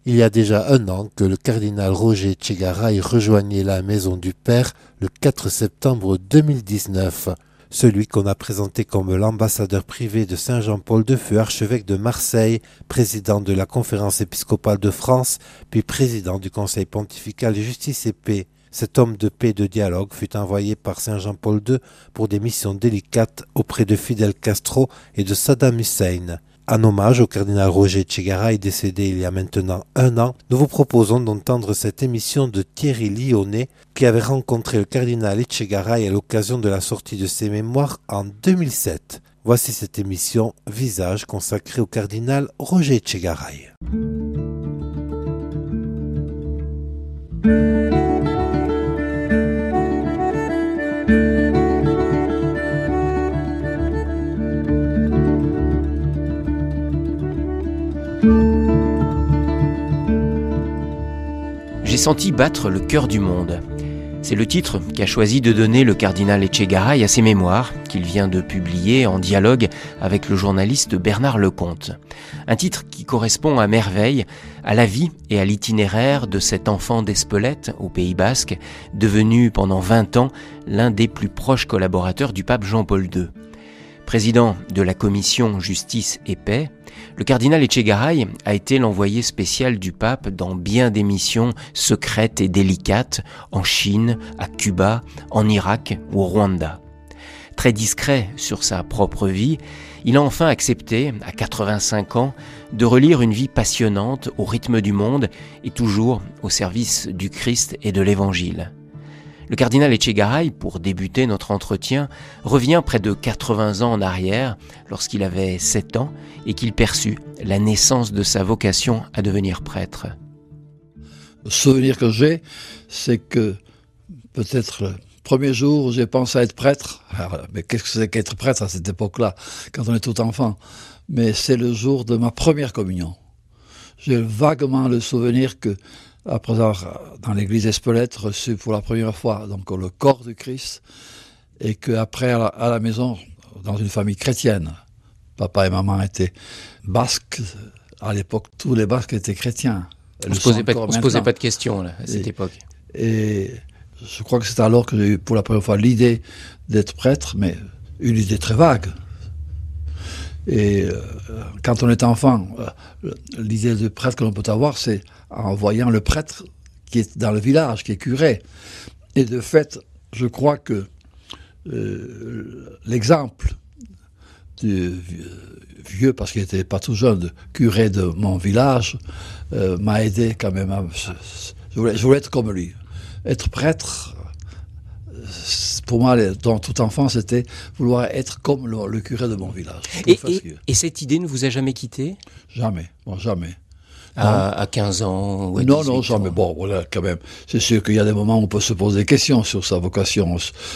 Il y a déjà un an que le cardinal Roger Etchegaray rejoignait la Maison du Père le 4 septembre 2019. Celui qu'on a présenté comme l'ambassadeur privé de Saint Jean-Paul II fut archevêque de Marseille, président de la Conférence épiscopale de France, puis président du Conseil pontifical Justice et Paix. Cet homme de paix et de dialogue fut envoyé par Saint Jean-Paul II pour des missions délicates auprès de Fidel Castro et de Saddam Hussein. En hommage au cardinal Roger Etchegaray décédé il y a maintenant un an, nous vous proposons d'entendre cette émission de Thierry Lyonnais qui avait rencontré le cardinal Etchegaray à l'occasion de la sortie de ses mémoires en 2007. Voici cette émission Visage consacrée au cardinal Roger Etchegaray. J'ai senti battre le cœur du monde. C'est le titre qu'a choisi de donner le cardinal Etchegaray à ses mémoires, qu'il vient de publier en dialogue avec le journaliste Bernard Lecomte. Un titre qui correspond à merveille à la vie et à l'itinéraire de cet enfant d'Espelette, au Pays Basque, devenu pendant 20 ans l'un des plus proches collaborateurs du pape Jean-Paul II. Président de la commission Justice et Paix, le cardinal Etchegaray a été l'envoyé spécial du pape dans bien des missions secrètes et délicates en Chine, à Cuba, en Irak ou au Rwanda. Très discret sur sa propre vie, il a enfin accepté, à 85 ans, de relire une vie passionnante au rythme du monde et toujours au service du Christ et de l'Évangile. Le cardinal Etchegaray, pour débuter notre entretien, revient près de 80 ans en arrière, lorsqu'il avait 7 ans, et qu'il perçut la naissance de sa vocation à devenir prêtre. Le souvenir que j'ai, c'est que peut-être le premier jour où j'ai pensé à être prêtre, mais qu'est-ce que c'est qu'être prêtre à cette époque-là, quand on est tout enfant? Mais c'est le jour de ma première communion. J'ai vaguement le souvenir que, après avoir, dans l'église Espelette, reçu pour la première fois donc, le corps du Christ, et qu'après, à la maison, dans une famille chrétienne, papa et maman étaient basques. À l'époque, tous les basques étaient chrétiens. On ne se posait pas de questions là, à cette époque. Et je crois que c'est alors que j'ai eu pour la première fois l'idée d'être prêtre, mais une idée très vague. Et quand on est enfant, l'idée de prêtre que l'on peut avoir, c'est en voyant le prêtre qui est dans le village, qui est curé. Et de fait, je crois que l'exemple du vieux, parce qu'il n'était pas tout jeune, curé de mon village, m'a aidé quand même. Je voulais être comme lui. Être prêtre, pour moi, dans tout enfant, c'était vouloir être comme le curé de mon village. Et cette idée ne vous a jamais quitté ? Jamais, bon, jamais. À 15 ans ou à 18 ans. Non, jamais. Bon, voilà, quand même. C'est sûr qu'il y a des moments où on peut se poser des questions sur sa vocation.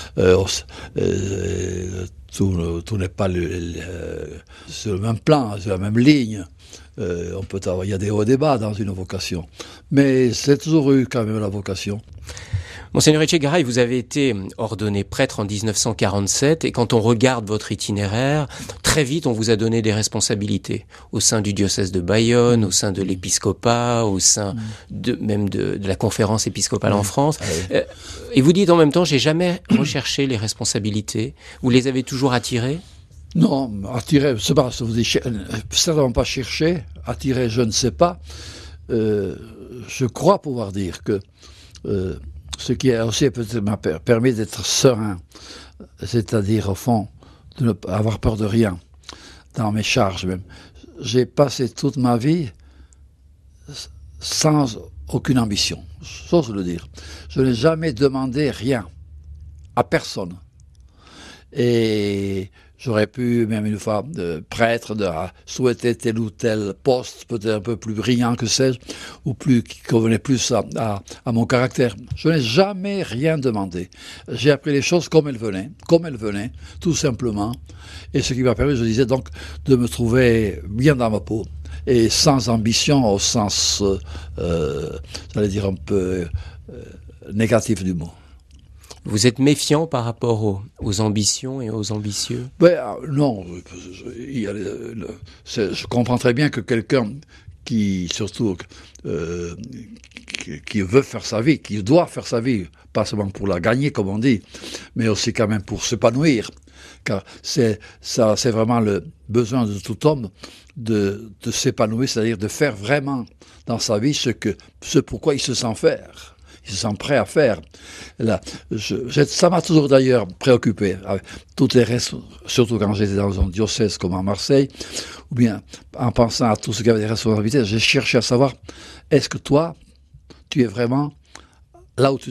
Tout n'est pas sur le même plan, sur la même ligne. Il y a des hauts et des bas dans une vocation. Mais c'est toujours eu quand même la vocation. Monseigneur Etchegaray, vous avez été ordonné prêtre en 1947 et quand on regarde votre itinéraire, très vite on vous a donné des responsabilités au sein du diocèse de Bayonne, au sein de l'épiscopat, au sein même de la conférence épiscopale en France. Et vous dites en même temps, j'ai jamais recherché les responsabilités. Vous les avez toujours attirées ? Non, attirer, c'est pas, vous dites, certainement pas chercher, attirer, je ne sais pas. Je crois pouvoir dire que ce qui a aussi peut-être m'a permis d'être serein, c'est-à-dire au fond de ne pas avoir peur de rien dans mes charges même. J'ai passé toute ma vie sans aucune ambition, j'ose le dire. Je n'ai jamais demandé rien à personne. Et j'aurais pu, même une fois, prêtre, souhaiter tel ou tel poste, peut-être un peu plus brillant que sais-je, ou plus qui convenait plus à mon caractère. Je n'ai jamais rien demandé. J'ai appris les choses comme elles venaient, tout simplement. Et ce qui m'a permis, je disais donc, de me trouver bien dans ma peau. Et sans ambition au sens, j'allais dire un peu négatif du mot. Vous êtes méfiant par rapport aux ambitions et aux ambitieux ? Non, je comprends très bien que quelqu'un qui veut faire sa vie, qui doit faire sa vie, pas seulement pour la gagner, comme on dit, mais aussi quand même pour s'épanouir. Car c'est vraiment le besoin de tout homme de s'épanouir, c'est-à-dire de faire vraiment dans sa vie ce pourquoi il se sent faire. Il se sent prêt à faire. Là, ça m'a toujours d'ailleurs préoccupé. Surtout quand j'étais dans un diocèse comme à Marseille, ou bien en pensant à tout ce qui avait des responsabilités, j'ai cherché à savoir, est-ce que toi, tu es vraiment là où tu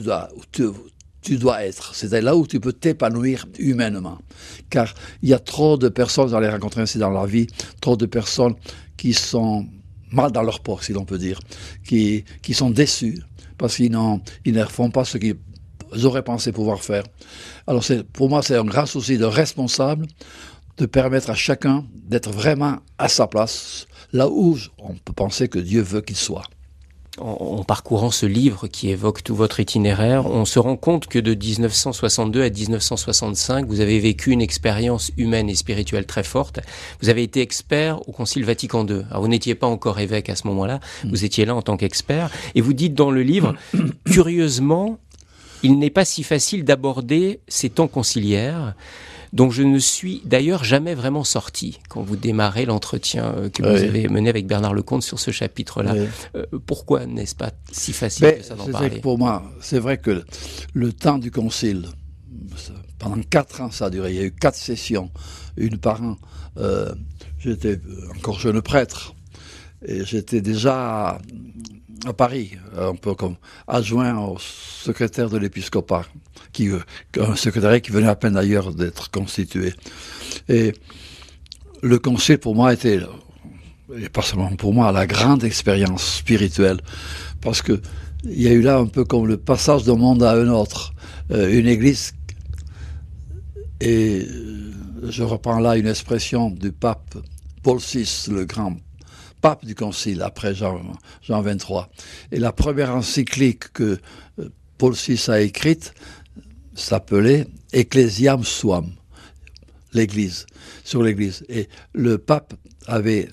dois être, c'est-à-dire là où tu peux t'épanouir humainement. Car il y a trop de personnes, j'en ai rencontré ainsi dans la vie, trop de personnes qui sont mal dans leur peau, si l'on peut dire, qui sont déçues, parce qu'ils ne font pas ce qu'ils auraient pensé pouvoir faire. Alors pour moi, c'est un grand souci de responsable de permettre à chacun d'être vraiment à sa place, là où on peut penser que Dieu veut qu'il soit. En parcourant ce livre qui évoque tout votre itinéraire, on se rend compte que de 1962 à 1965, vous avez vécu une expérience humaine et spirituelle très forte. Vous avez été expert au Concile Vatican II. Alors vous n'étiez pas encore évêque à ce moment-là, vous étiez là en tant qu'expert. Et vous dites dans le livre, curieusement, il n'est pas si facile d'aborder ces temps conciliaires, dont je ne suis d'ailleurs jamais vraiment sorti quand vous démarrez l'entretien que vous avez mené avec Bernard Lecomte sur ce chapitre-là. Pourquoi n'est-ce pas si facile que ça d'en parler ? Pour moi, c'est vrai que le temps du concile, pendant 4 ans ça a duré, il y a eu 4 sessions, une par an. J'étais encore jeune prêtre et j'étais déjà à Paris, un peu comme adjoint au secrétaire de l'épiscopat, un secrétariat qui venait à peine d'ailleurs d'être constitué. Et le concile pour moi était, et pas seulement pour moi, la grande expérience spirituelle, parce que il y a eu là un peu comme le passage d'un monde à un autre, une église, et je reprends là une expression du pape Paul VI, le grand pape du concile après Jean XXIII. Et la première encyclique que Paul VI a écrite s'appelait Ecclesiam Suam, l'Église, sur l'Église. Et le pape avait,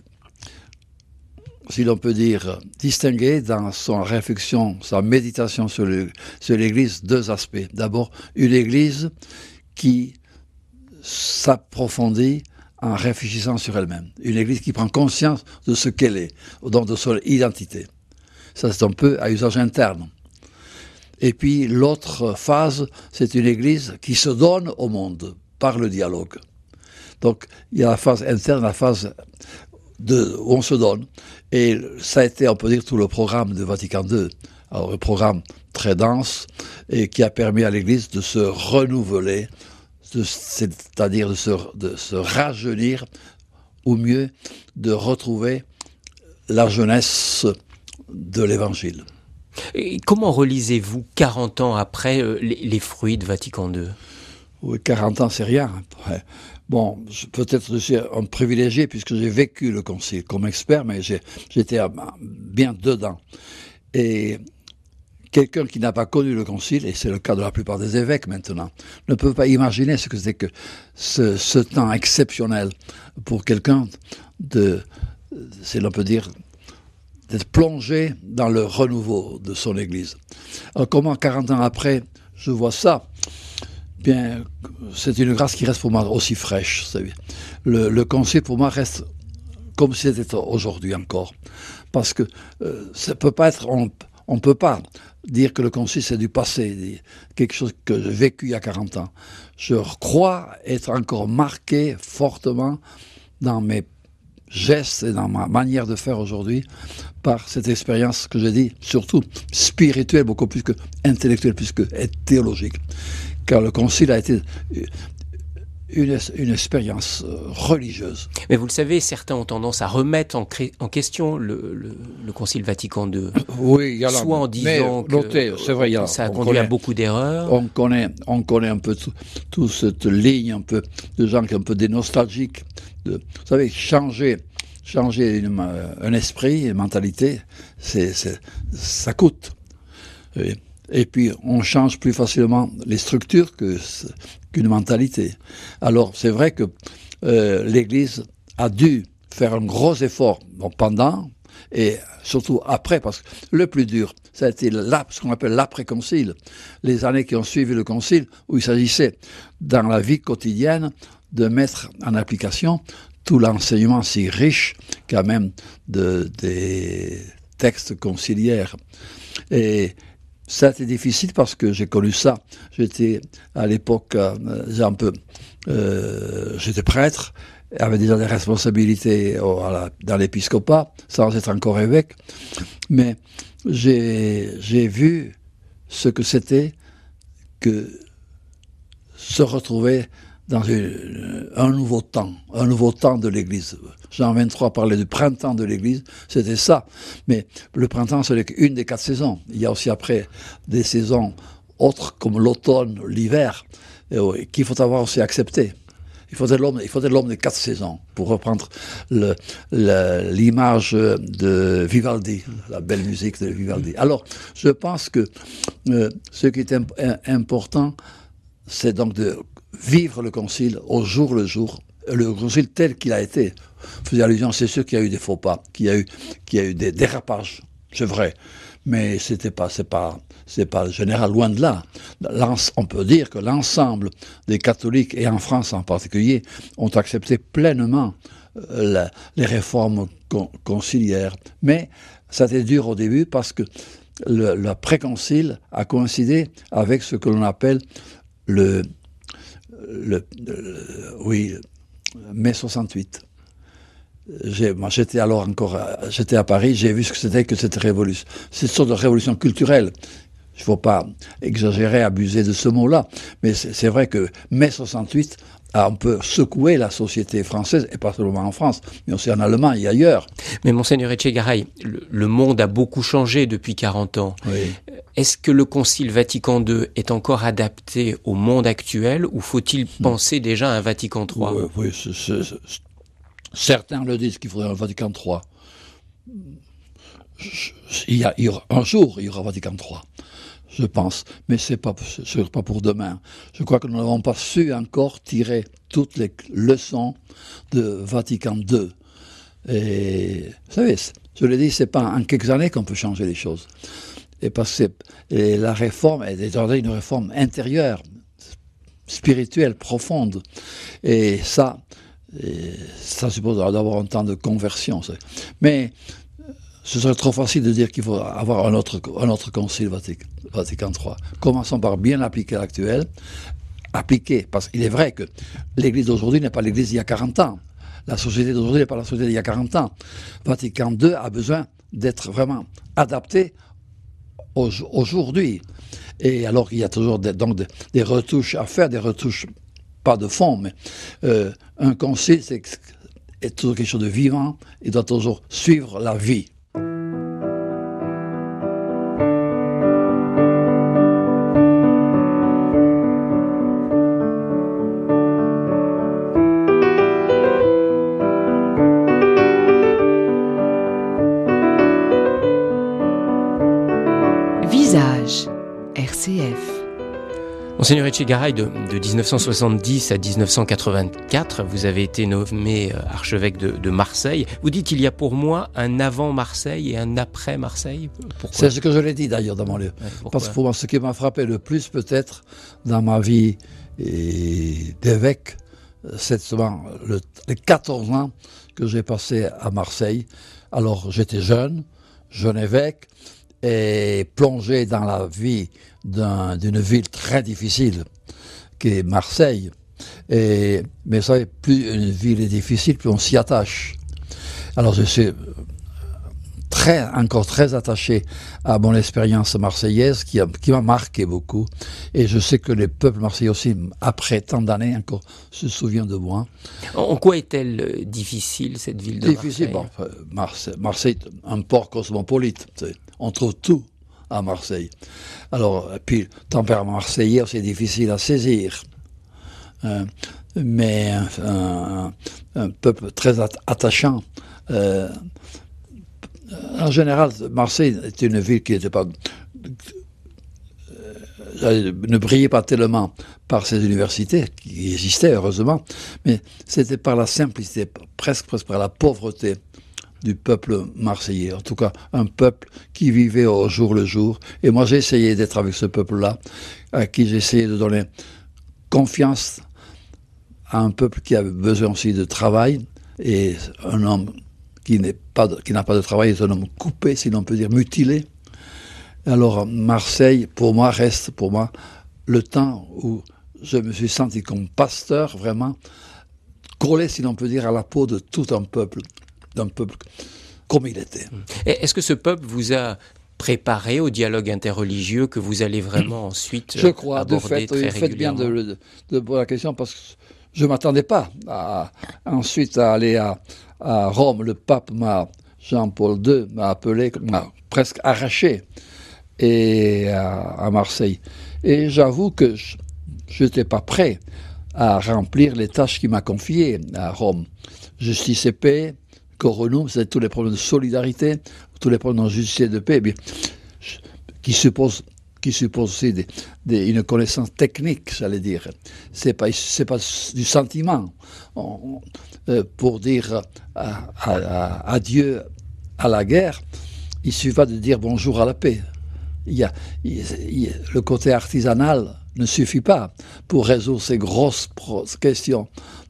si l'on peut dire, distingué dans son réflexion, sa méditation sur l'Église, 2 aspects. D'abord, une Église qui s'approfondit en réfléchissant sur elle-même. Une Église qui prend conscience de ce qu'elle est, donc de son identité. Ça, c'est un peu à usage interne. Et puis, l'autre phase, c'est une Église qui se donne au monde par le dialogue. Donc, il y a la phase interne, la phase où on se donne. Et ça a été, on peut dire, tout le programme de Vatican II. Alors, un programme très dense et qui a permis à l'Église de se renouveler, c'est-à-dire de se rajeunir, ou mieux, de retrouver la jeunesse de l'Évangile. Et comment relisez-vous 40 ans après les fruits de Vatican II ? Oui, 40 ans, c'est rien. Bon, peut-être je suis un privilégié puisque j'ai vécu le concile comme expert, mais j'étais bien dedans. Et quelqu'un qui n'a pas connu le concile, et c'est le cas de la plupart des évêques maintenant, ne peut pas imaginer ce que c'est que ce temps exceptionnel pour quelqu'un si l'on peut dire, d'être plongé dans le renouveau de son Église. Alors comment 40 ans après, je vois ça ? Bien, c'est une grâce qui reste pour moi aussi fraîche. Le concile pour moi reste comme si c'était aujourd'hui encore. Parce que ça peut pas être, on ne peut pas dire que le concile c'est du passé, quelque chose que j'ai vécu il y a 40 ans. Je crois être encore marqué fortement dans mes gestes et dans ma manière de faire aujourd'hui par cette expérience que j'ai dit, surtout spirituelle, beaucoup plus que intellectuelle, plus que théologique. Car le concile a été une expérience religieuse. Mais vous le savez, certains ont tendance à remettre en question le Concile Vatican II. Oui, il y a soit en disant que c'est vrai, ça a conduit à beaucoup d'erreurs. On connaît un peu toute cette ligne un peu de gens qui sont un peu des nostalgiques. Vous savez, changer un esprit, une mentalité, ça coûte. Et puis, on change plus facilement les structures qu'une mentalité. Alors, c'est vrai que l'Église a dû faire un gros effort pendant Et surtout après, parce que le plus dur, ça a été ce qu'on appelle l'après-concile, les années qui ont suivi le concile, où il s'agissait, dans la vie quotidienne, de mettre en application tout l'enseignement si riche, quand même, des textes conciliaires. Et ça a été difficile parce que j'ai connu ça. J'étais, à l'époque, j'étais prêtre, avait déjà des responsabilités dans l'épiscopat, sans être encore évêque. Mais j'ai vu ce que c'était que se retrouver dans un nouveau temps de l'Église. Jean 23 parlait du printemps de l'Église, c'était ça. Mais le printemps, ce n'est qu'une des 4 saisons. Il y a aussi après des saisons autres comme l'automne, l'hiver, qu'il faut avoir aussi accepté. Il faut être l'homme des 4 saisons, pour reprendre l'image de Vivaldi, la belle musique de Vivaldi. Alors, je pense que ce qui est important, c'est donc de vivre le concile au jour le jour, le concile tel qu'il a été. Je faisais allusion, c'est sûr qu'il y a eu des faux pas, qu'il y a eu des dérapages, c'est vrai, mais c'est pas le général, loin de là. On peut dire que l'ensemble des catholiques, et en France en particulier, ont accepté pleinement les réformes conciliaires. Mais ça a été dur au début parce que le préconcile a coïncidé avec ce que l'on appelle mai 68. J'étais à Paris, j'ai vu ce que c'était que cette révolution. C'est une sorte de révolution culturelle. Il ne faut pas exagérer, abuser de ce mot-là, mais c'est vrai que mai 68 a un peu secoué la société française, et pas seulement en France, mais aussi en Allemagne et ailleurs. Mais Monseigneur Etchegaray, le monde a beaucoup changé depuis 40 ans. Oui. Est-ce que le Concile Vatican II est encore adapté au monde actuel, ou faut-il penser déjà à un Vatican III ? Oui, certains le disent qu'il faudrait un Vatican III. Un jour, il y aura Vatican III, je pense, mais ce n'est pas pour demain. Je crois que nous n'avons pas su encore tirer toutes les leçons de Vatican II. Et vous savez, je l'ai dit, ce n'est pas en quelques années qu'on peut changer les choses. Et parce que la réforme est déjà une réforme intérieure, spirituelle, profonde. Et ça suppose d'avoir un temps de conversion. Mais ce serait trop facile de dire qu'il faut avoir un autre concile Vatican III. Commençons par bien appliquer l'actuel. Appliquer, parce qu'il est vrai que l'Église d'aujourd'hui n'est pas l'Église d'il y a 40 ans. La société d'aujourd'hui n'est pas la société d'il y a 40 ans. Vatican II a besoin d'être vraiment adapté aujourd'hui. Et alors il y a toujours donc des retouches à faire, des retouches pas de fond, mais un concile est toujours quelque chose de vivant, il doit toujours suivre la vie. Visage, RCF. Monseigneur Etchegaray, de 1970 à 1984, vous avez été nommé archevêque de Marseille. Vous dites qu'il y a pour moi un avant Marseille et un après Marseille. Pourquoi ? C'est ce que je l'ai dit d'ailleurs dans mon livre. Parce que pour moi, ce qui m'a frappé le plus peut-être dans ma vie d'évêque, c'est seulement les 14 ans que j'ai passé à Marseille. Alors j'étais jeune évêque, et plongé dans la vie d'une ville très difficile, qui est Marseille. Mais vous savez, plus une ville est difficile, plus on s'y attache. Alors je suis encore très attaché à mon expérience marseillaise, qui m'a marqué beaucoup. Et je sais que les peuples marseillais aussi, après tant d'années, encore se souviennent de moi. En quoi est-elle difficile, cette ville de Marseille ? Marseille est un port cosmopolite. On trouve tout à Marseille. Alors, puis, le tempérament marseillais, c'est difficile à saisir. Mais un peuple très attachant. En général, Marseille est une ville qui n'était pas... ne brillait pas tellement par ses universités, qui existaient heureusement, mais c'était par la simplicité, presque par la pauvreté du peuple marseillais. En tout cas, un peuple qui vivait au jour le jour. Et moi, j'ai essayé d'être avec ce peuple-là, à qui j'ai essayé de donner confiance à un peuple qui a besoin aussi de travail. Et un homme qui n'a pas de travail est un homme coupé, si l'on peut dire, mutilé. Alors, Marseille, pour moi, reste le temps où je me suis senti comme pasteur, vraiment, collé, si l'on peut dire, à la peau de tout un peuple comme il était. Et est-ce que ce peuple vous a préparé au dialogue interreligieux que vous allez vraiment ensuite je crois, aborder très régulièrement? Faites bien de poser la question, parce que je ne m'attendais pas ensuite à aller à Rome. Le pape Jean-Paul II m'a appelé, m'a presque arraché et à Marseille. Et j'avoue que je n'étais pas prêt à remplir les tâches qu'il m'a confiées à Rome. Justice et paix, Coronum, c'est tous les problèmes de solidarité, tous les problèmes de justice et de paix, bien, qui supposent aussi une connaissance technique, j'allais dire. C'est pas du sentiment. Pour dire adieu à la guerre, il suffit pas de dire bonjour à la paix. Le côté artisanal ne suffit pas pour résoudre ces grosses questions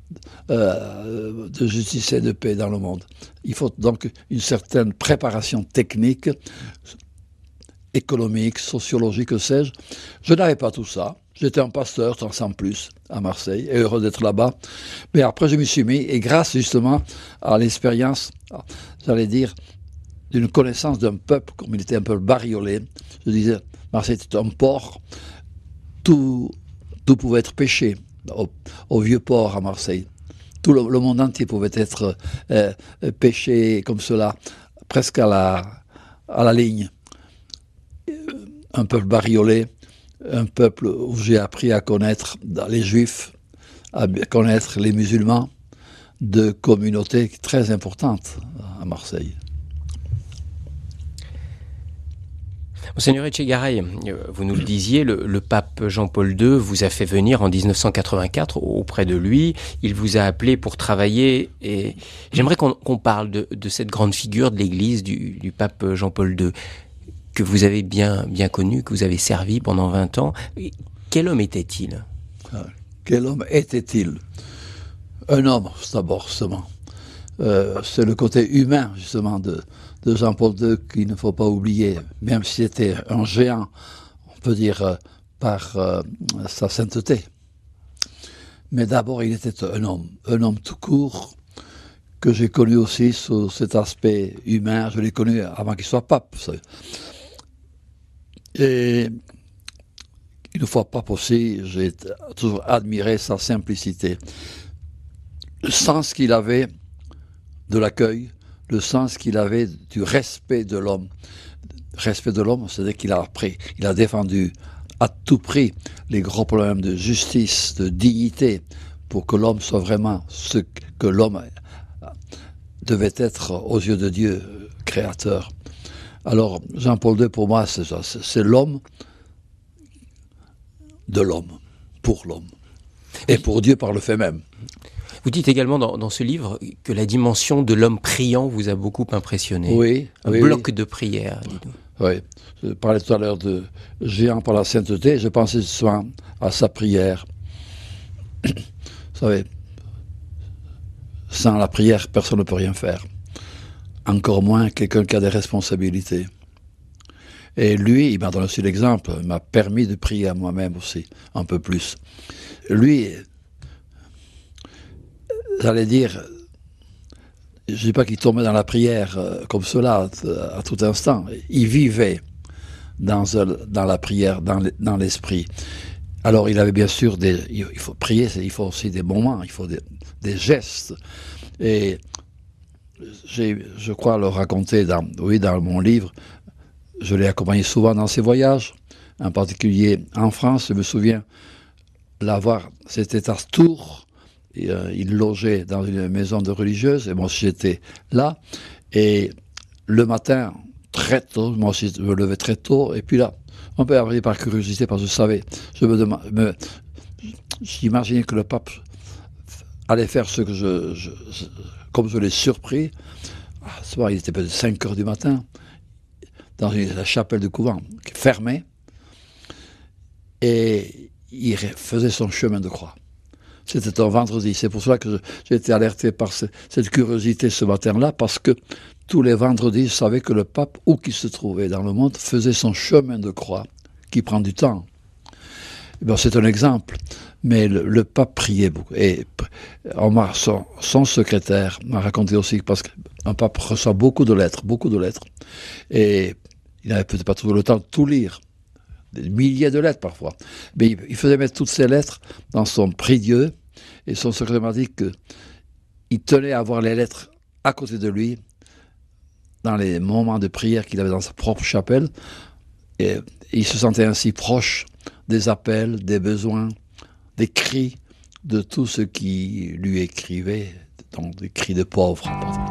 de justice et de paix dans le monde. Il faut donc une certaine préparation technique, économique, sociologique, que sais-je. Je n'avais pas tout ça. J'étais un pasteur, sans plus, à Marseille, et heureux d'être là-bas. Mais après, je m'y suis mis, et grâce justement à l'expérience, j'allais dire, d'une connaissance d'un peuple, comme il était un peu bariolé, je disais, Marseille était un port, tout pouvait être pêché au vieux port à Marseille. Tout le monde entier pouvait être pêché comme cela, presque à la ligne. Un peuple bariolé, un peuple où j'ai appris à connaître les Juifs, à connaître les musulmans, de communautés très importantes à Marseille. Monseigneur Etchegaray, vous nous le disiez, le pape Jean-Paul II vous a fait venir en 1984 auprès de lui. Il vous a appelé pour travailler et j'aimerais qu'on parle de cette grande figure de l'Église du pape Jean-Paul II que vous avez bien connu, que vous avez servi pendant 20 ans. Quel homme était-il ? Quel homme était-il ? Un homme, d'abord, justement. C'est le côté humain, justement, de Jean-Paul II qu'il ne faut pas oublier, même si c'était un géant, on peut dire, par sa sainteté. Mais d'abord, il était un homme tout court, que j'ai connu aussi sous cet aspect humain. Je l'ai connu avant qu'il soit pape. Et une fois pape aussi, j'ai toujours admiré sa simplicité. Le sens qu'il avait de l'accueil, le sens qu'il avait du respect de l'homme. Respect de l'homme, c'est-à-dire qu'il a défendu à tout prix les gros problèmes de justice, de dignité, pour que l'homme soit vraiment ce que l'homme devait être aux yeux de Dieu, créateur. Alors, Jean-Paul II, pour moi, c'est ça, c'est l'homme de l'homme, pour l'homme, et pour Dieu par le fait même. Vous dites également dans ce livre que la dimension de l'homme priant vous a beaucoup impressionné. Oui. Un bloc de prière, dites-nous. Oui, je parlais tout à l'heure de géant par la sainteté, je pensais souvent à sa prière. Vous savez, sans la prière, personne ne peut rien faire. Encore moins quelqu'un qui a des responsabilités. Et lui, il m'a donné aussi l'exemple, il m'a permis de prier à moi-même aussi, un peu plus. Lui, j'allais dire, je ne dis pas qu'il tombait dans la prière comme cela à tout instant. Il vivait dans la prière, dans l'esprit. Alors il avait bien sûr il faut prier, il faut aussi des moments, il faut des gestes. Et je crois le raconter dans mon livre. Je l'ai accompagné souvent dans ses voyages, en particulier en France. Je me souviens l'avoir, c'était à Tours. Il logeait dans une maison de religieuse et moi aussi j'étais là. Et le matin, très tôt, moi aussi je me levais très tôt. Et puis là, on peut arriver par curiosité parce que je savais, j'imaginais que le pape allait faire ce que comme je l'ai surpris, soir, il était peut-être 5 heures du matin, dans la chapelle du couvent, fermée, et il faisait son chemin de croix. C'était un vendredi. C'est pour cela que j'ai été alerté par cette curiosité ce matin-là, parce que tous les vendredis, je savais que le pape, où qu'il se trouvait dans le monde, faisait son chemin de croix, qui prend du temps. C'est un exemple, mais le pape priait beaucoup. Et son secrétaire m'a raconté aussi, parce qu'un pape reçoit beaucoup de lettres, et il n'avait peut-être pas toujours le temps de tout lire. Des milliers de lettres parfois. Mais il faisait mettre toutes ces lettres dans son prie-dieu, et son secrétaire m'a dit qu'il tenait à avoir les lettres à côté de lui dans les moments de prière qu'il avait dans sa propre chapelle, et il se sentait ainsi proche des appels, des besoins, des cris de tout ce qui lui écrivait, donc des cris de pauvres.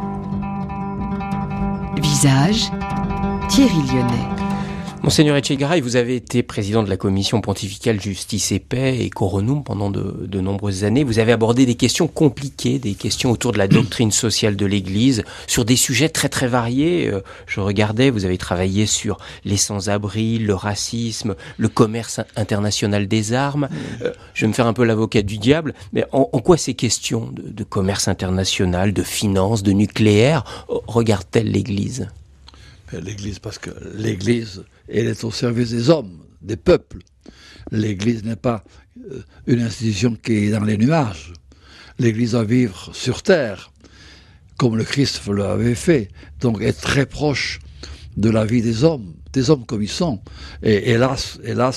Visage, Thierry Lyonnais. Monseigneur Etchegaray, vous avez été président de la commission pontificale Justice et Paix et Coronum pendant de nombreuses années. Vous avez abordé des questions compliquées, des questions autour de la doctrine sociale de l'Église, sur des sujets très très variés. Je regardais, vous avez travaillé sur les sans-abri, le racisme, le commerce international des armes. Je vais me faire un peu l'avocat du diable, mais en quoi ces questions de commerce international, de finance, de nucléaire, regardent-elles l'Église ? L'Église, parce que l'Église, elle est au service des hommes, des peuples. L'Église n'est pas une institution qui est dans les nuages. L'Église doit vivre sur terre, comme le Christ l'avait fait. Donc, être très proche de la vie des hommes comme ils sont. Et hélas,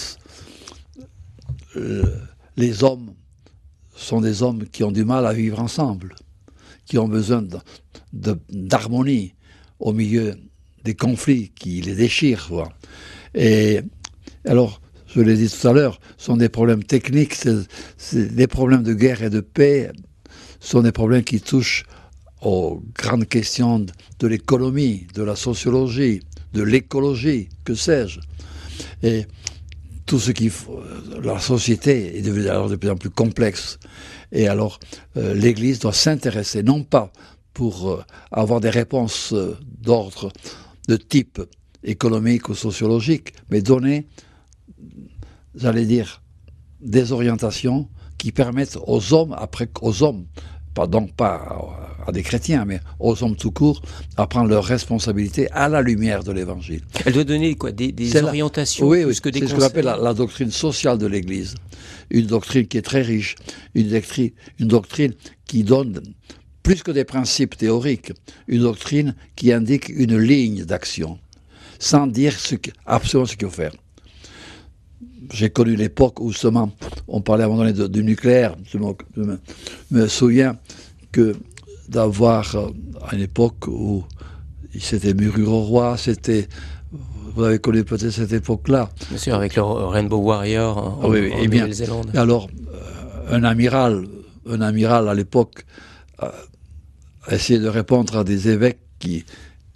les hommes sont des hommes qui ont du mal à vivre ensemble, qui ont besoin d'harmonie au milieu des conflits qui les déchirent. Quoi. Et alors, je l'ai dit tout à l'heure, ce sont des problèmes techniques, c'est des problèmes de guerre et de paix, ce sont des problèmes qui touchent aux grandes questions de l'économie, de la sociologie, de l'écologie, que sais-je. Et tout ce qui... La société est devenue alors de plus en plus complexe. Et alors, l'Église doit s'intéresser, non pas pour avoir des réponses d'ordre de type économique ou sociologique, mais donner, j'allais dire, des orientations qui permettent aux hommes, pardon, pas à des chrétiens, mais aux hommes tout court, à prendre leurs responsabilités à la lumière de l'Évangile. Elle doit donner quoi, des orientations oui, plus que des c'est conseils. Ce qu'on appelle la doctrine sociale de l'Église. Une doctrine qui est très riche, une doctrine qui donne plus que des principes théoriques, une doctrine qui indique une ligne d'action, sans dire absolument ce qu'il faut faire. J'ai connu l'époque où seulement on parlait à un moment donné du nucléaire. Je me souviens que d'avoir, à une époque où c'était Mururoa, vous avez connu peut-être cette époque-là. Bien sûr, avec le Rainbow Warrior en Nouvelle-Zélande. Alors, un amiral à l'époque essayer de répondre à des évêques qui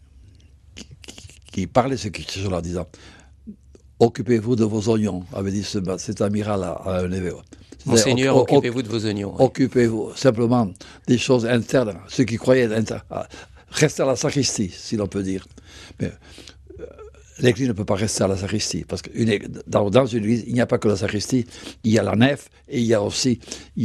parlaient ce jour-là, disant « Occupez-vous de vos oignons », avait dit cet amiral à un évêque. Monseigneur, occupez-vous de vos oignons. Oui. Occupez-vous simplement des choses internes, ceux qui croyaient rester à la sacristie, si l'on peut dire. Mais l'Église ne peut pas rester à la sacristie, parce que dans une église, il n'y a pas que la sacristie, il y a la nef, et il y a aussi,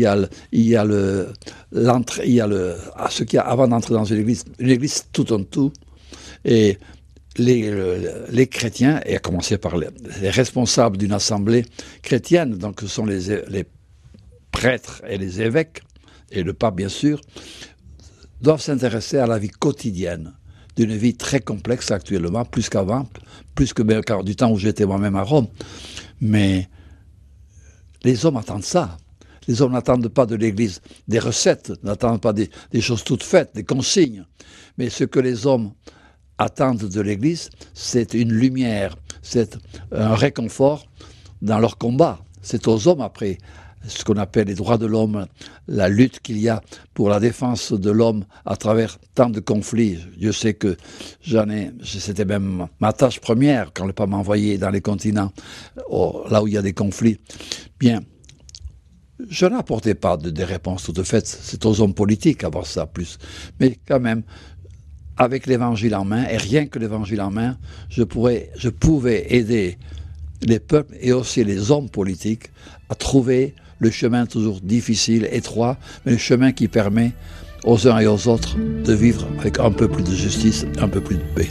ce qu'il y a avant d'entrer dans une église tout en tout, et les chrétiens, et à commencer par les responsables d'une assemblée chrétienne, donc ce sont les prêtres et les évêques, et le pape bien sûr, doivent s'intéresser à la vie quotidienne, d'une vie très complexe actuellement, plus qu'avant, plus que du temps où j'étais moi-même à Rome. Mais les hommes attendent ça. Les hommes n'attendent pas de l'Église des recettes, n'attendent pas des choses toutes faites, des consignes. Mais ce que les hommes attendent de l'Église, c'est une lumière, c'est un réconfort dans leur combat. C'est aux hommes après, ce qu'on appelle les droits de l'homme, la lutte qu'il y a pour la défense de l'homme à travers tant de conflits. Je sais que c'était même ma tâche première quand le pape m'a envoyé dans les continents, là où il y a des conflits. Bien, je n'apportais pas des réponses toutes faites, c'est aux hommes politiques à voir ça plus. Mais quand même, avec l'évangile en main, et rien que l'évangile en main, je pouvais aider les peuples et aussi les hommes politiques à trouver le chemin toujours difficile, étroit, mais le chemin qui permet aux uns et aux autres de vivre avec un peu plus de justice, un peu plus de paix.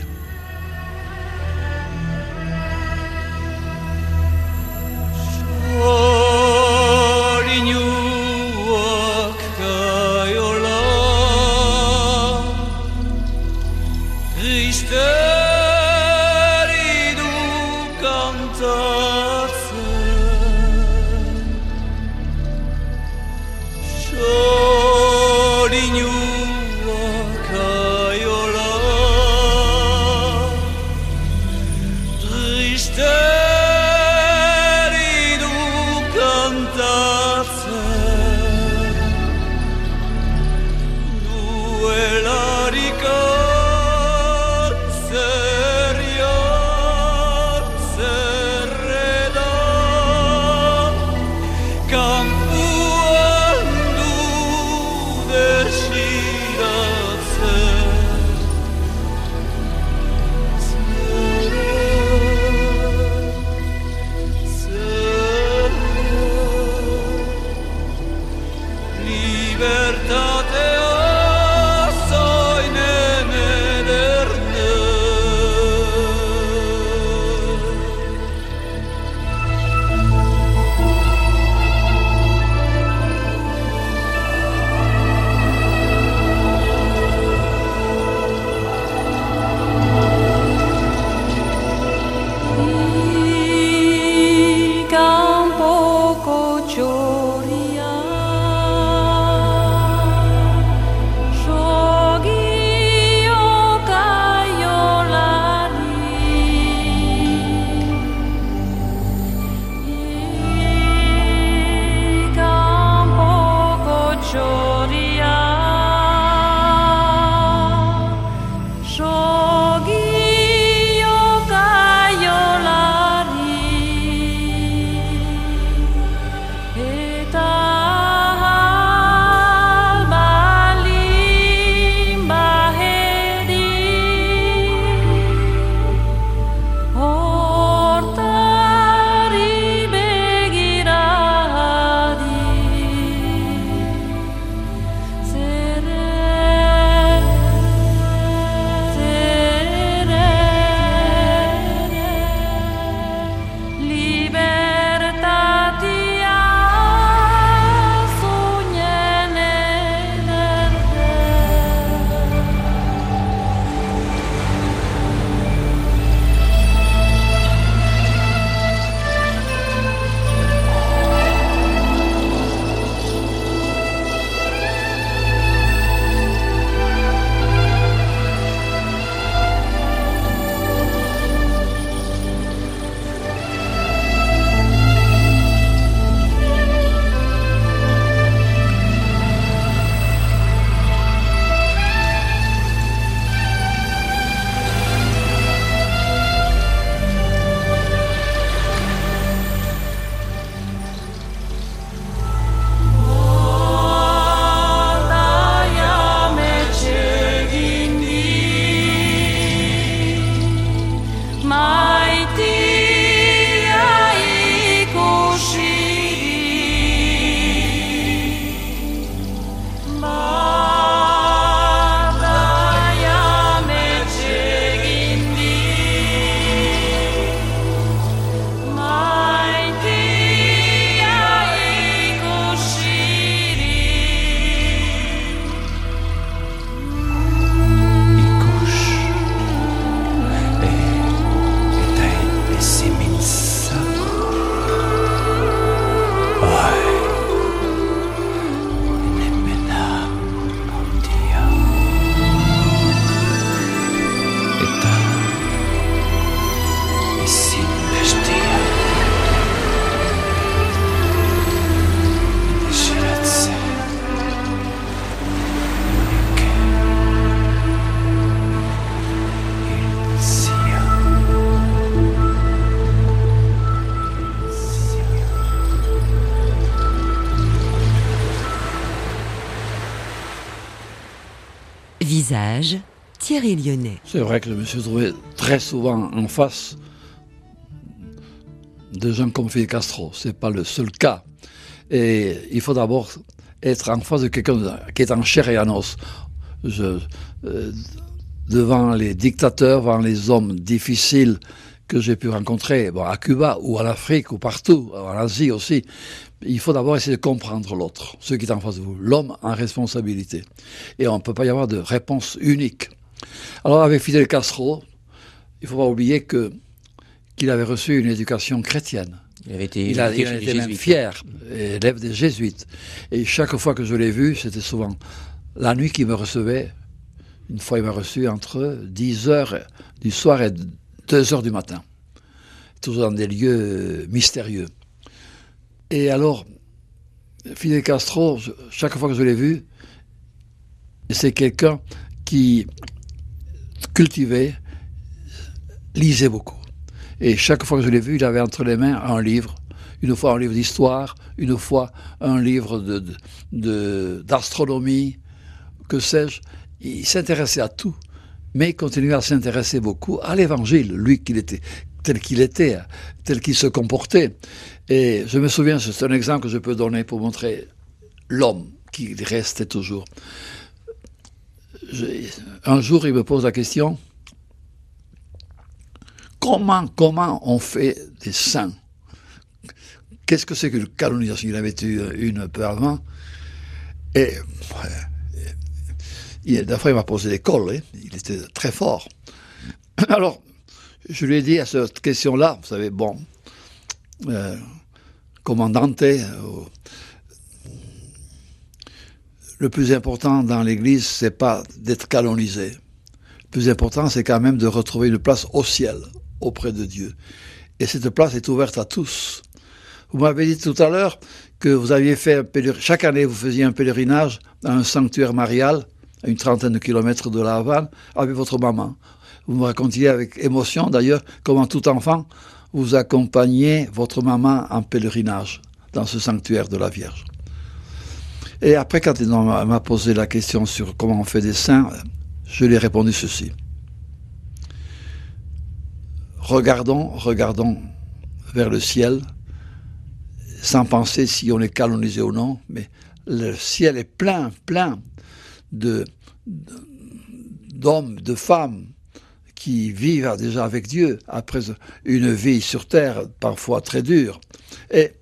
Visage, Thierry Lyonnais. C'est vrai que je me suis trouvé très souvent en face de gens comme Fidel Castro. Ce n'est pas le seul cas. Et il faut d'abord être en face de quelqu'un qui est en chair et en os. Devant les dictateurs, devant les hommes difficiles que j'ai pu rencontrer, à Cuba ou en Afrique ou partout, en Asie aussi, il faut d'abord essayer de comprendre l'autre, ce qui est en face de vous, l'homme en responsabilité. Et on ne peut pas y avoir de réponse unique. Alors avec Fidel Castro, il ne faut pas oublier qu'il avait reçu une éducation chrétienne. Il était même fier, élève des jésuites. Et chaque fois que je l'ai vu, c'était souvent la nuit qu'il me recevait. Une fois, il m'a reçu entre 10h du soir et 2h du matin. Toujours dans des lieux mystérieux. Et alors, Fidel Castro, chaque fois que je l'ai vu, c'est quelqu'un qui cultivait, lisait beaucoup. Et chaque fois que je l'ai vu, il avait entre les mains un livre. Une fois un livre d'histoire, une fois un livre d'astronomie, que sais-je. Il s'intéressait à tout, mais il continuait à s'intéresser beaucoup à l'Évangile, lui tel qu'il se comportait. Et je me souviens, c'est un exemple que je peux donner pour montrer l'homme qui restait toujours. Un jour, il me pose la question, comment on fait des saints? Qu'est-ce que c'est que la canonisation? Il avait eu une peu avant. Et des fois, il m'a posé des cols, il était très fort. Alors, je lui ai dit à cette question-là, vous savez, commandante, le plus important dans l'Église, c'est pas d'être canonisé. Le plus important, c'est quand même de retrouver une place au ciel, auprès de Dieu. Et cette place est ouverte à tous. Vous m'avez dit tout à l'heure que vous aviez fait chaque année, vous faisiez un pèlerinage dans un sanctuaire marial, à une trentaine de kilomètres de La Havane, avec votre maman. Vous me racontiez avec émotion, d'ailleurs, comment tout enfant, vous accompagnez votre maman en pèlerinage dans ce sanctuaire de la Vierge. Et après, quand il m'a posé la question sur comment on fait des saints, je lui ai répondu ceci. Regardons vers le ciel, sans penser si on est canonisé ou non, mais le ciel est plein d'hommes, de femmes qui vivent déjà avec Dieu après une vie sur terre parfois très dure. Et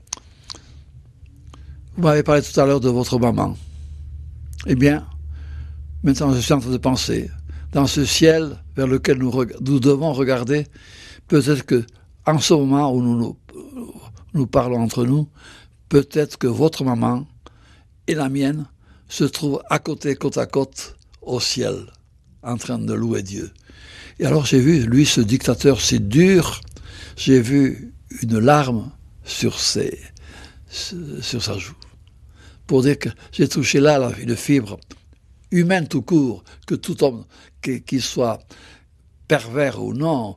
vous m'avez parlé tout à l'heure de votre maman. Eh bien, maintenant je suis en train de penser, dans ce ciel vers lequel nous devons regarder, peut-être que en ce moment où nous parlons entre nous, peut-être que votre maman et la mienne se trouvent à côté, côte à côte, au ciel, en train de louer Dieu. Et alors j'ai vu, lui, ce dictateur si dur, j'ai vu une larme sur sa joue. Pour dire que j'ai touché là une fibre humaine tout court, que tout homme, qu'il soit pervers ou non,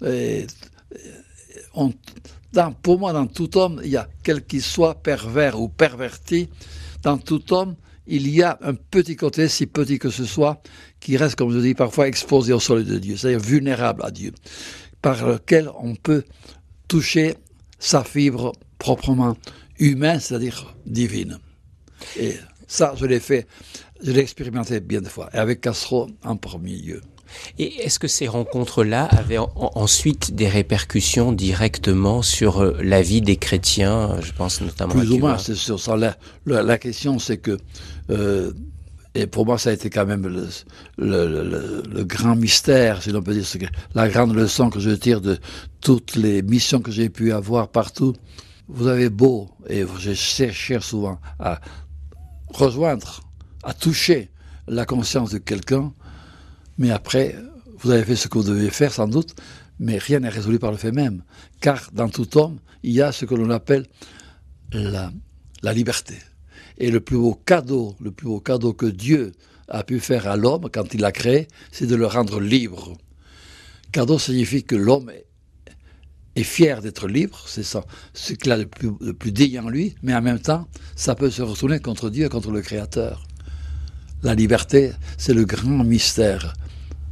pour moi, dans tout homme, il y a, quel qu'il soit pervers ou perverti, dans tout homme, il y a un petit côté, si petit que ce soit, qui reste, comme je dis, parfois exposé au soleil de Dieu, c'est-à-dire vulnérable à Dieu, par lequel on peut toucher sa fibre proprement humaine, c'est-à-dire divine. Et ça, je l'ai expérimenté bien des fois, et avec Castro en premier lieu. Et est-ce que ces rencontres-là avaient ensuite des répercussions directement sur la vie des chrétiens, je pense notamment plus à Cuba? Ou moins, c'est sur ça. La question, c'est que, et pour moi, ça a été quand même le grand mystère, si l'on peut dire, c'est que la grande leçon que je tire de toutes les missions que j'ai pu avoir partout. Vous avez beau, et je cherche souvent à rejoindre, à toucher la conscience de quelqu'un, mais après, vous avez fait ce que vous devez faire, sans doute, mais rien n'est résolu par le fait même. Car dans tout homme, il y a ce que l'on appelle la liberté. Et le plus beau cadeau que Dieu a pu faire à l'homme, quand il l'a créé, c'est de le rendre libre. Cadeau signifie que l'homme est fier d'être libre, c'est ça, ce qu'il a le plus digne en lui, mais en même temps, ça peut se retourner contre Dieu et contre le Créateur. La liberté, c'est le grand mystère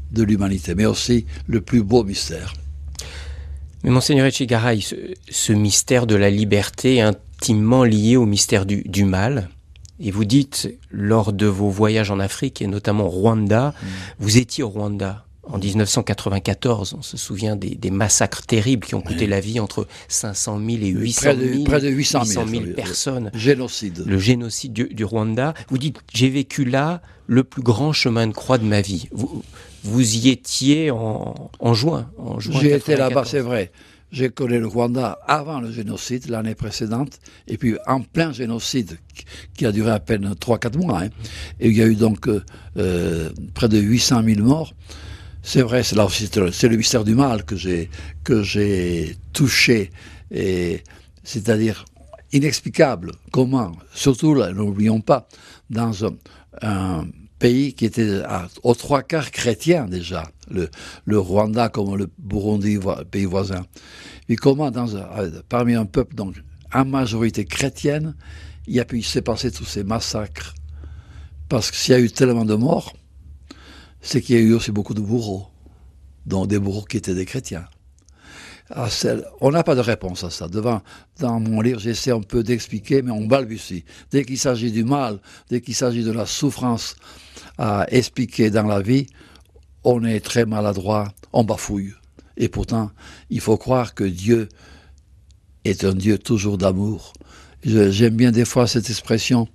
de l'humanité, mais aussi le plus beau mystère. Mais Monseigneur Etchegaray, ce mystère de la liberté est intimement lié au mystère du mal. Et vous dites, lors de vos voyages en Afrique, et notamment au Rwanda, vous étiez au Rwanda en 1994. On se souvient des massacres terribles qui ont coûté la vie entre 500 000 et 800 000, près de 800 000 personnes. Génocide. Le génocide du Rwanda. Vous dites, j'ai vécu là le plus grand chemin de croix de ma vie. Vous y étiez en juin. J'ai été là-bas, c'est vrai. J'ai connu le Rwanda avant le génocide, l'année précédente, et puis en plein génocide, qui a duré à peine 3-4 mois. Hein. Et il y a eu donc près de 800 000 morts. C'est vrai, c'est le mystère du mal que j'ai touché, et c'est-à-dire inexplicable. Comment, surtout là, n'oublions pas, dans un pays qui était aux 3/4 chrétien déjà, le Rwanda comme le Burundi, pays voisin. Et comment parmi un peuple donc en majorité chrétienne, il s'est passé tous ces massacres. Parce que s'il y a eu tellement de morts, c'est qu'il y a eu aussi beaucoup de bourreaux, dont des bourreaux qui étaient des chrétiens. On n'a pas de réponse à ça. Dans mon livre, j'essaie un peu d'expliquer, mais on balbutie. Dès qu'il s'agit du mal, dès qu'il s'agit de la souffrance à expliquer dans la vie, on est très maladroit, on bafouille. Et pourtant, il faut croire que Dieu est un Dieu toujours d'amour. J'aime bien des fois cette expression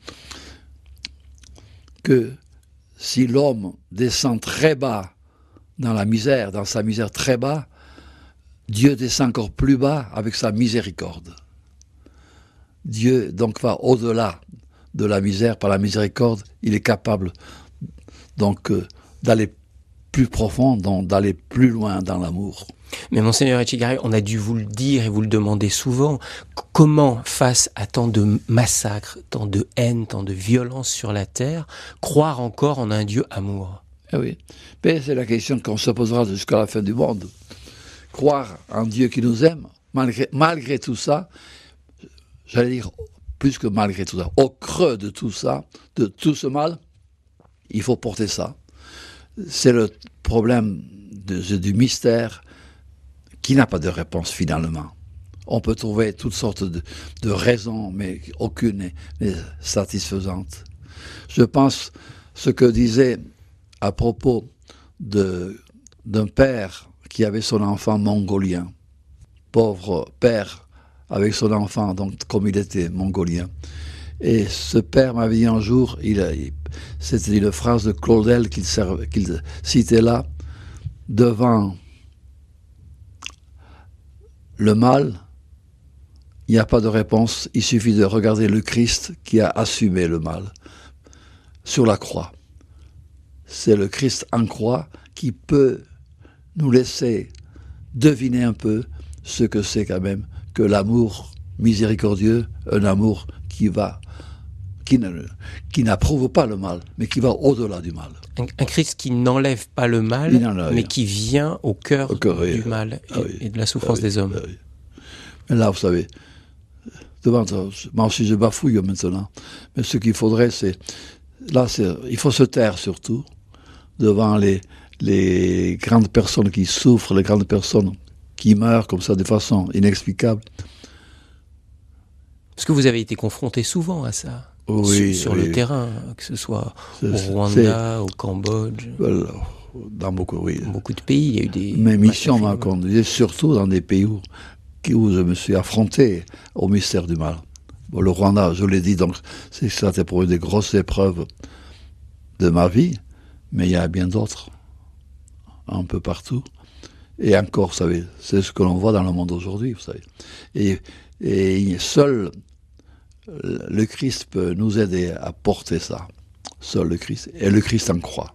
que si l'homme descend très bas dans la misère, dans sa misère très bas, Dieu descend encore plus bas avec sa miséricorde. Dieu donc va au-delà de la misère par la miséricorde. Il est capable donc d'aller plus profond, d'aller plus loin dans l'amour. Mais Monseigneur Etchegaray, on a dû vous le dire et vous le demander souvent, comment, face à tant de massacres, tant de haine, tant de violence sur la terre, croire encore en un Dieu amour ? Eh oui, mais c'est la question qu'on se posera jusqu'à la fin du monde. Croire en Dieu qui nous aime, malgré tout ça, j'allais dire plus que malgré tout ça, au creux de tout ça, de tout ce mal, il faut porter ça. C'est le problème du mystère qui n'a pas de réponse finalement. On peut trouver toutes sortes de raisons, mais aucune n'est satisfaisante. Je pense ce que disait à propos d'un père qui avait son enfant mongolien. Pauvre père avec son enfant, donc comme il était mongolien. Et ce père m'avait dit un jour, c'était une phrase de Claudel qu'il citait là, devant le mal, il n'y a pas de réponse, il suffit de regarder le Christ qui a assumé le mal sur la croix. C'est le Christ en croix qui peut nous laisser deviner un peu ce que c'est quand même que l'amour miséricordieux, un amour qui n'approuve pas le mal, mais qui va au-delà du mal. Un Christ qui n'enlève pas le mal, mais qui vient au cœur du mal et de la souffrance des hommes. Oui. Mais là, vous savez, moi aussi je bafouille maintenant, mais ce qu'il faudrait, il faut se taire surtout devant les grandes personnes qui souffrent, les grandes personnes qui meurent comme ça de façon inexplicable. Parce que vous avez été confronté souvent à ça, sur le terrain, que ce soit au Rwanda, au Cambodge, dans beaucoup de pays, il y a eu des... Mes missions m'ont conduit, surtout dans des pays où je me suis affronté au mystère du mal. Le Rwanda, je l'ai dit, donc c'était pour une des grosses épreuves de ma vie, mais il y a bien d'autres, un peu partout. Et encore, vous savez, c'est ce que l'on voit dans le monde aujourd'hui, vous savez. Et seul le Christ peut nous aider à porter ça. Seul le Christ. Et le Christ en croix.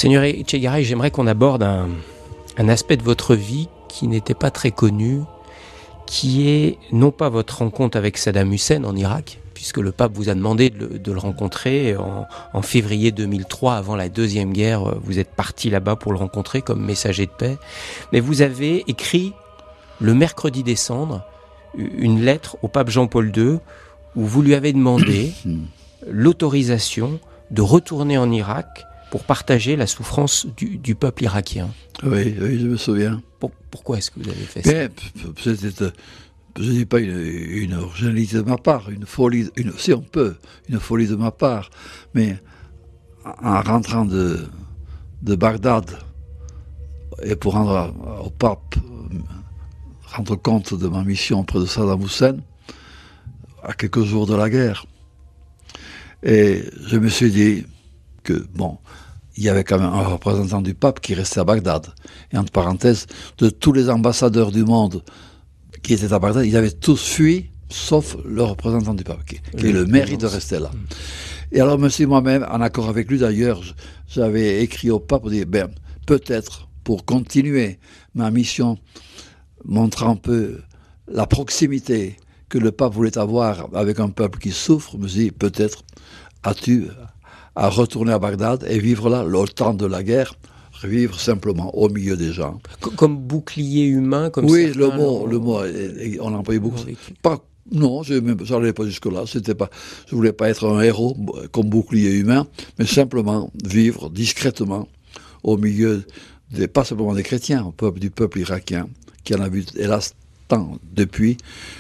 Monseigneur Etchegaray, j'aimerais qu'on aborde un aspect de votre vie qui n'était pas très connu, qui est non pas votre rencontre avec Saddam Hussein en Irak, puisque le pape vous a demandé de le rencontrer en février 2003, avant la Deuxième Guerre. Vous êtes parti là-bas pour le rencontrer comme messager de paix. Mais vous avez écrit, le mercredi des Cendres, une lettre au pape Jean-Paul II, où vous lui avez demandé l'autorisation de retourner en Irak pour partager la souffrance du peuple irakien. Oui, je me souviens. Pourquoi est-ce que vous avez fait ça? C'était, je ne dis pas une originalité de ma part, une folie de ma part, mais en rentrant de Bagdad, et pour rendre au pape rendre compte de ma mission auprès de Saddam Hussein, à quelques jours de la guerre. Et je me suis dit que, il y avait quand même un représentant du pape qui restait à Bagdad. Et entre parenthèses, de tous les ambassadeurs du monde qui étaient à Bagdad, ils avaient tous fui, sauf le représentant du pape, qui a le mérite de rester là. Et alors, monsieur, moi-même, en accord avec lui d'ailleurs, j'avais écrit au pape, dit, peut-être, pour continuer ma mission, montrer un peu la proximité que le pape voulait avoir avec un peuple qui souffre, je me suis dit, peut-être as-tu à retourner à Bagdad et vivre là, le temps de la guerre, vivre simplement au milieu des gens. Comme bouclier humain, comme oui, le mot, on l'employait beaucoup. Non, je n'allais pas jusque-là. Je voulais pas être un héros comme bouclier humain, mais simplement vivre discrètement au milieu pas simplement des chrétiens, du peuple irakien, qui en a vu, hélas, tant depuis.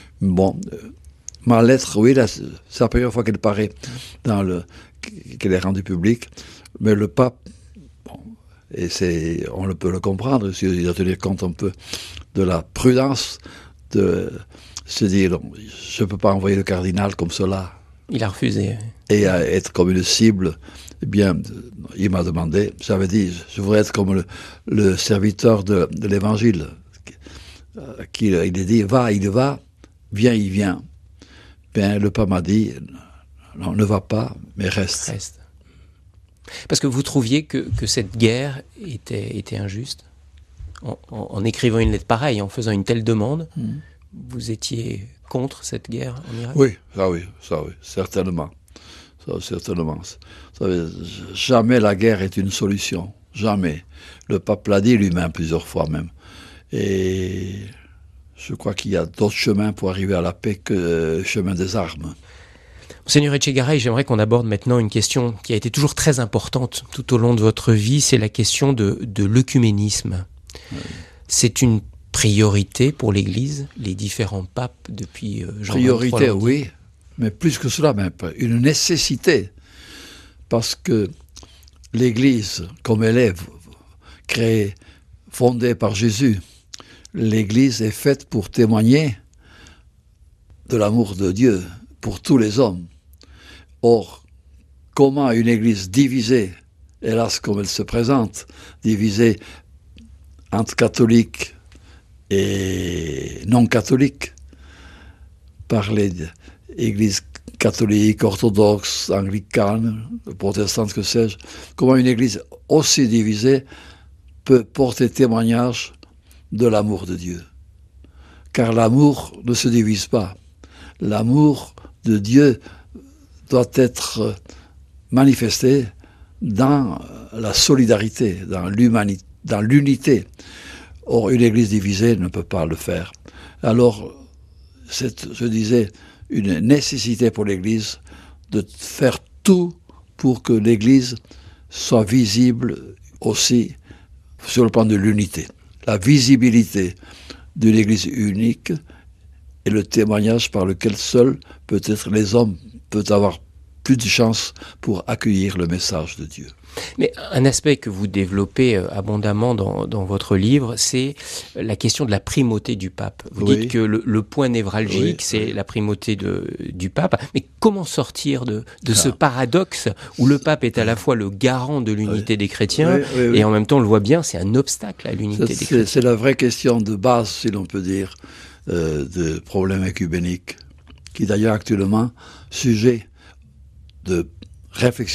Ma lettre, oui, c'est la première fois qu'elle paraît qu'elle est rendue publique, mais le pape, on peut le comprendre, il doit tenir compte un peu de la prudence, de se dire, je ne peux pas envoyer le cardinal comme cela. Il a refusé. Et à être comme une cible, eh bien, il m'a demandé, j'avais dit, je voudrais être comme le serviteur de l'évangile, il a dit, va, il va, viens, il vient. Bien, le pape m'a dit, non, ne va pas, mais reste. Parce que vous trouviez que cette guerre était injuste en écrivant une lettre pareille, en faisant une telle demande, vous étiez contre cette guerre en Irak? Oui, certainement. Ça, certainement. Ça, jamais la guerre est une solution, jamais. Le pape l'a dit lui-même plusieurs fois même. Et je crois qu'il y a d'autres chemins pour arriver à la paix que le chemin des armes. Monseigneur Etchegaray, j'aimerais qu'on aborde maintenant une question qui a été toujours très importante tout au long de votre vie, c'est la question de l'œcuménisme. Oui. C'est une priorité pour l'Église, les différents papes depuis Jean XXIII. Priorité, oui, mais plus que cela, même une nécessité. Parce que l'Église, comme elle est créée, fondée par Jésus, l'Église est faite pour témoigner de l'amour de Dieu pour tous les hommes. Or, comment une Église divisée, hélas comme elle se présente, divisée entre catholiques et non-catholiques, par les églises catholiques, orthodoxes, anglicanes, protestantes, que sais-je, comment une Église aussi divisée peut porter témoignage de l'amour de Dieu. Car l'amour ne se divise pas. L'amour de Dieu doit être manifesté dans la solidarité, dans l'unité. Or, une Église divisée ne peut pas le faire. Alors, je disais, une nécessité pour l'Église de faire tout pour que l'Église soit visible aussi sur le plan de l'unité. La visibilité d'une Église unique est le témoignage par lequel seul, peut-être les hommes, peuvent avoir plus de chance pour accueillir le message de Dieu. Mais un aspect que vous développez abondamment dans votre livre, c'est la question de la primauté du pape. Vous dites que le point névralgique, c'est la primauté du pape. Mais comment sortir de ce paradoxe où le pape est à la fois le garant de l'unité des chrétiens et en même temps, on le voit bien, c'est un obstacle à l'unité des chrétiens. C'est la vraie question de base, si l'on peut dire, de problème œcuménique, qui d'ailleurs actuellement sujet de réflexion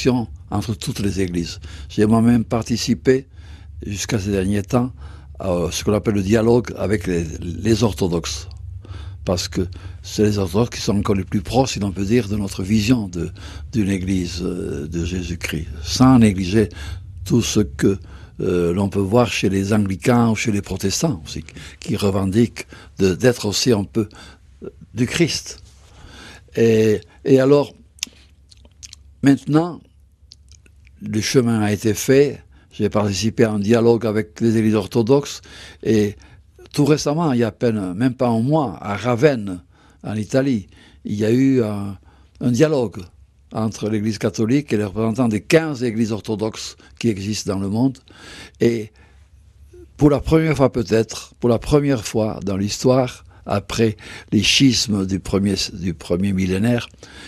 entre toutes les églises. J'ai moi-même participé, jusqu'à ces derniers temps, à ce qu'on appelle le dialogue avec les orthodoxes. Parce que c'est les orthodoxes qui sont encore les plus proches, si l'on peut dire, de notre vision d'une église de Jésus-Christ, sans négliger tout ce que l'on peut voir chez les anglicans ou chez les protestants aussi, qui revendiquent d'être aussi un peu du Christ. Et alors, maintenant, le chemin a été fait. J'ai participé à un dialogue avec les églises orthodoxes et tout récemment, il y a même pas un mois, à Ravenne, en Italie, il y a eu un dialogue entre l'Église catholique et les représentants des 15 églises orthodoxes qui existent dans le monde. Et pour la première fois peut-être, pour la première fois dans l'histoire, après les schismes du premier millénaire,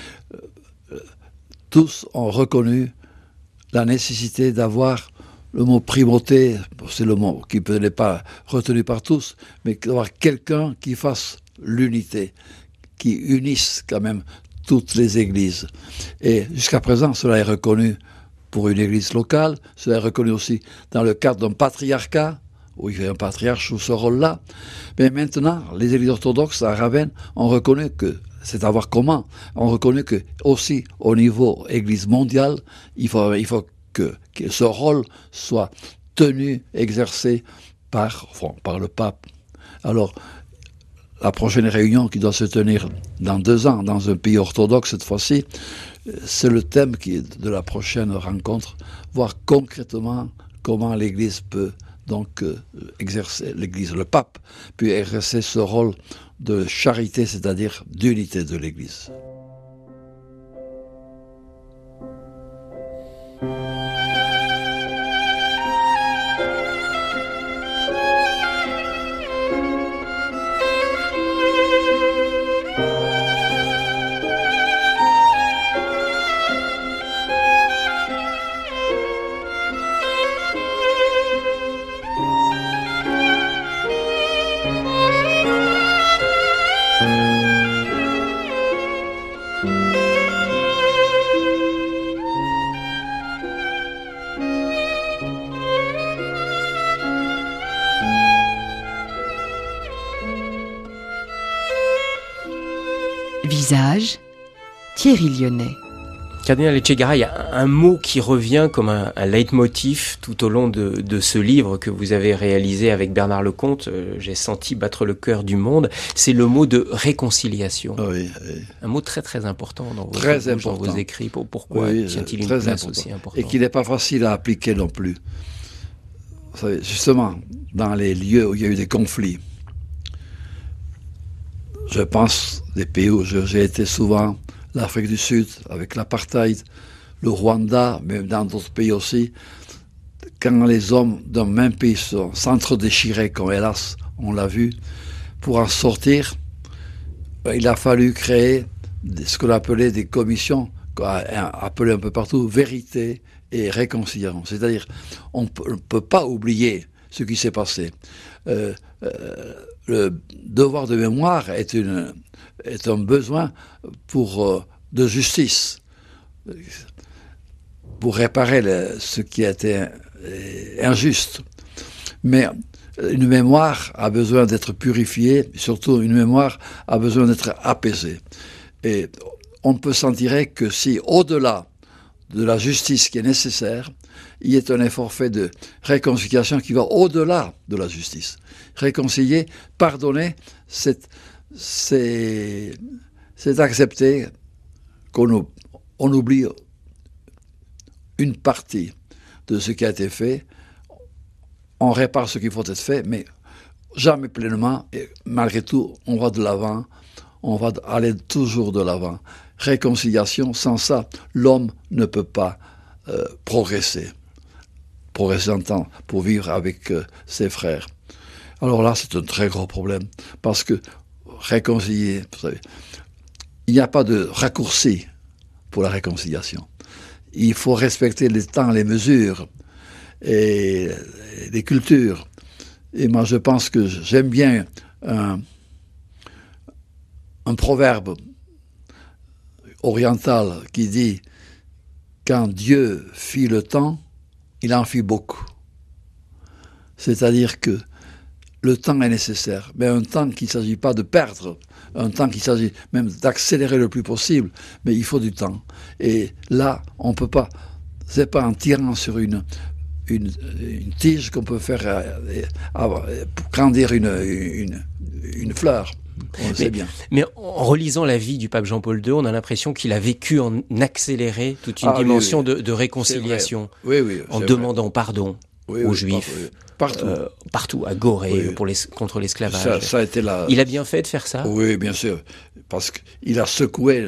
tous ont reconnu la nécessité d'avoir le mot primauté, c'est le mot qui n'est pas retenu par tous, mais d'avoir quelqu'un qui fasse l'unité, qui unisse quand même toutes les églises. Et jusqu'à présent, cela est reconnu pour une église locale, cela est reconnu aussi dans le cadre d'un patriarcat, où il y a un patriarche sous ce rôle-là. Mais maintenant, les églises orthodoxes à Ravenne ont reconnu que, c'est à voir comment, ont reconnu que aussi au niveau église mondiale, il faut que ce rôle soit tenu, exercé par le pape. Alors, la prochaine réunion qui doit se tenir dans 2 ans, dans un pays orthodoxe cette fois-ci, c'est le thème de la prochaine rencontre, voir concrètement comment l'Église peut donc exercer, l'Église, le pape, peut exercer ce rôle de charité, c'est-à-dire d'unité de l'Église. Visage, Thierry Lyonnais. Cardinal Etchegaray, il y a un mot qui revient comme un leitmotiv tout au long de ce livre que vous avez réalisé avec Bernard Lecomte, j'ai senti battre le cœur du monde, c'est le mot de réconciliation. Oui. Un mot très très important dans vos écrits. Pourquoi tient-il une place aussi importante? Et qui n'est pas facile à appliquer non plus. Vous savez, justement, dans les lieux où il y a eu des conflits, je pense des pays où j'ai été souvent, l'Afrique du Sud, avec l'apartheid, le Rwanda, mais dans d'autres pays aussi, quand les hommes d'un même pays s'entre-déchiraient, comme hélas, on l'a vu, pour en sortir, il a fallu créer ce qu'on appelait des commissions, appelées un peu partout, vérité et réconciliation. C'est-à-dire, on ne peut pas oublier ce qui s'est passé. Le devoir de mémoire est un besoin de justice, pour réparer ce qui a été injuste. Mais une mémoire a besoin d'être purifiée, surtout une mémoire a besoin d'être apaisée. Et on ne peut s'en tirer que si, au-delà de la justice qui est nécessaire, il y ait un effort fait de réconciliation qui va au-delà de la justice. Réconcilier, pardonner, c'est accepter qu'on oublie une partie de ce qui a été fait, on répare ce qu'il faut être fait, mais jamais pleinement, et malgré tout, on va de l'avant, on va aller toujours de l'avant. Réconciliation, sans ça, l'homme ne peut pas progresser en temps, pour vivre avec ses frères. Alors là, c'est un très gros problème, parce que réconcilier, vous savez, il n'y a pas de raccourci pour la réconciliation. Il faut respecter les temps, les mesures et les cultures. Et moi, je pense que j'aime bien un proverbe oriental qui dit quand Dieu fit le temps, il en fit beaucoup. C'est-à-dire que le temps est nécessaire, mais un temps qu'il ne s'agit pas de perdre, un temps qu'il s'agit même d'accélérer le plus possible, mais il faut du temps. Et là, on ne peut pas, c'est pas en tirant sur une tige qu'on peut faire grandir une fleur. On le sait bien. Mais en relisant la vie du pape Jean-Paul II, on a l'impression qu'il a vécu en accéléré toute une dimension oui. de réconciliation, en demandant pardon aux Juifs. Partout, à Gorée, contre l'esclavage. Ça a été Il a bien fait de faire ça? Oui, bien sûr, parce qu'il a secoué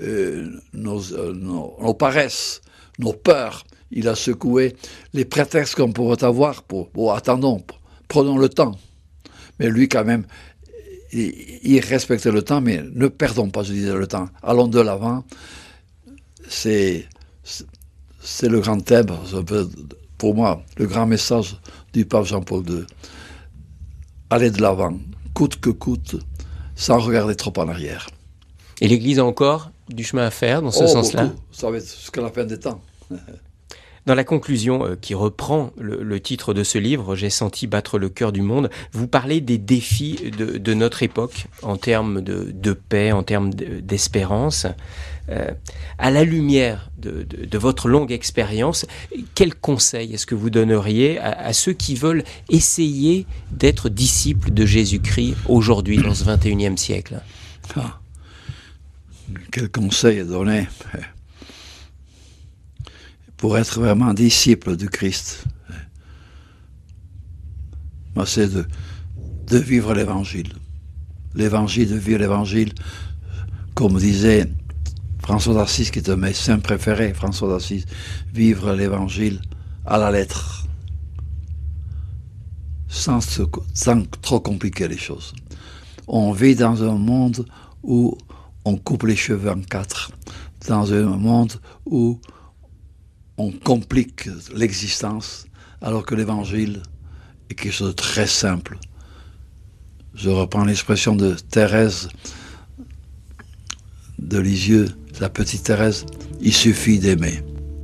nos paresses, nos peurs. Il a secoué les prétextes qu'on pourrait avoir attendons, prenons le temps. Mais lui, quand même, il respectait le temps, mais ne perdons pas, je disais, le temps. Allons de l'avant. C'est le grand thème, pour moi, le grand message du pape Jean-Paul II. Aller de l'avant, coûte que coûte, sans regarder trop en arrière. Et l'Église a encore du chemin à faire dans ce sens-là? Beaucoup. Ça va être jusqu'à la fin des temps. Dans la conclusion qui reprend le titre de ce livre, J'ai senti battre le cœur du monde, vous parlez des défis de notre époque en termes de paix, en termes d'espérance. À la lumière de votre longue expérience, quel conseil est-ce que vous donneriez à ceux qui veulent essayer d'être disciples de Jésus-Christ aujourd'hui, dans ce 21e siècle? Quel conseil donner pour être vraiment disciple du Christ? C'est de vivre l'Évangile. De vivre l'Évangile, comme disait François d'Assise, qui est un de mes saints préférés, François d'Assise, vivre l'Évangile à la lettre, sans trop compliquer les choses. On vit dans un monde où on coupe les cheveux en quatre, dans un monde où on complique l'existence, alors que l'Évangile est quelque chose de très simple. Je reprends l'expression de Thérèse de Lisieux, la petite Thérèse, il suffit d'aimer.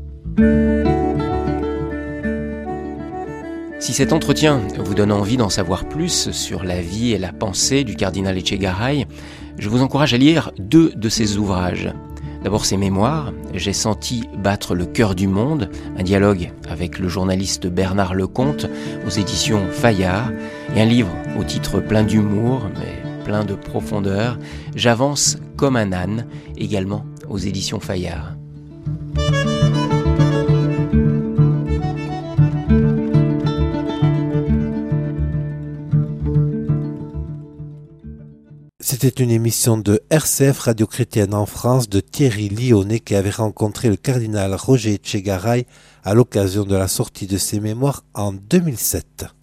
Si cet entretien vous donne envie d'en savoir plus sur la vie et la pensée du cardinal Etchegaray, je vous encourage à lire 2 de ses ouvrages. D'abord ses mémoires, J'ai senti battre le cœur du monde, un dialogue avec le journaliste Bernard Lecomte aux éditions Fayard, et un livre au titre plein d'humour mais plein de profondeur, J'avance comme un âne, également aux éditions Fayard. C'était une émission de RCF Radio Chrétienne en France de Thierry Lyonnais qui avait rencontré le cardinal Roger Etchegaray à l'occasion de la sortie de ses mémoires en 2007.